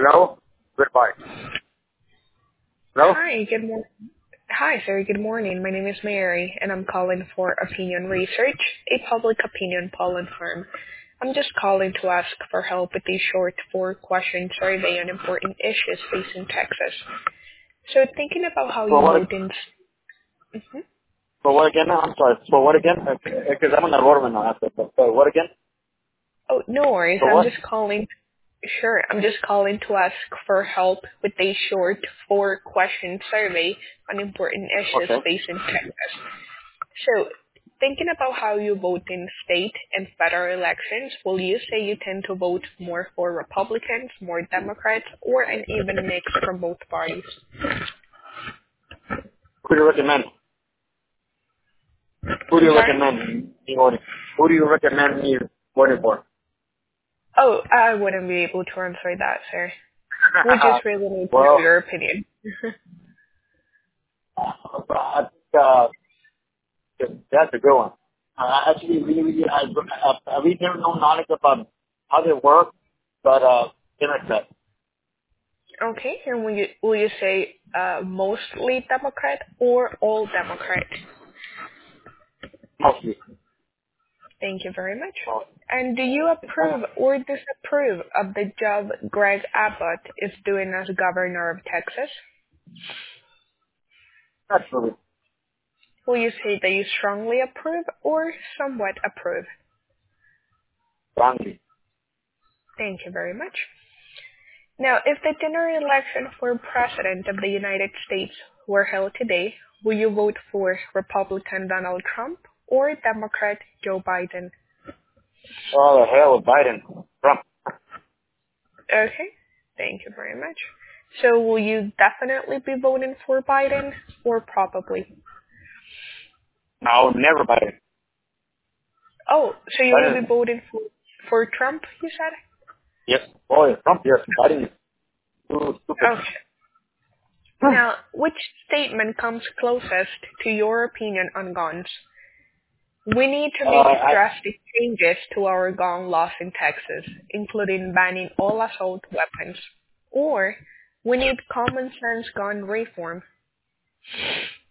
Hello? Goodbye. Hello? Hi, good morning. Hi, sir. Good morning. My name is Mary, and I'm calling for Opinion Research, a public opinion polling firm. I'm just calling to ask for help with a short four-question survey on important issues facing Texas. So, thinking about how For you what? vote in. Mhm. For what again? I'm sorry. For what again? Because I'm on the road right now. For what again? Oh, no worries. For I'm what? just calling. Sure, I'm just calling to ask for help with a short four-question survey on important issues Okay. facing Texas. So, thinking about how you vote in state and federal elections, will you say you tend to vote more for Republicans, more Democrats, or an even mix from both parties? Who do you recommend? Who do I'm you sorry? recommend me voting? Who do you recommend me voting for? Oh, I wouldn't be able to answer that, sir. We just really need to know Well, your opinion. I think, that's a good one. Actually, we never know knowledge about how they work, but Democrat, Okay, and will you say mostly Democrat or all Democrat? mostly. Thank you very much. And do you approve or disapprove of the job Greg Abbott is doing as governor of Texas? Actually, Will you say that you strongly approve or somewhat approve? wrongly. Thank you very much. Now, if the general election for President of the United States were held today, will you vote for Republican Donald Trump or Democrat Joe Biden? Oh, the hell with Biden. Trump. Okay, thank you very much. So will you definitely be voting for Biden or probably? No, never Biden. Oh, so you will be Biden. voting for Trump, you said? Yes. Oh, yeah, Trump, yes. Biden is too stupid. Okay. Now, which statement comes closest to your opinion on guns? We need to make drastic changes to our gun laws in Texas, including banning all assault weapons. Or, we need common sense gun reform.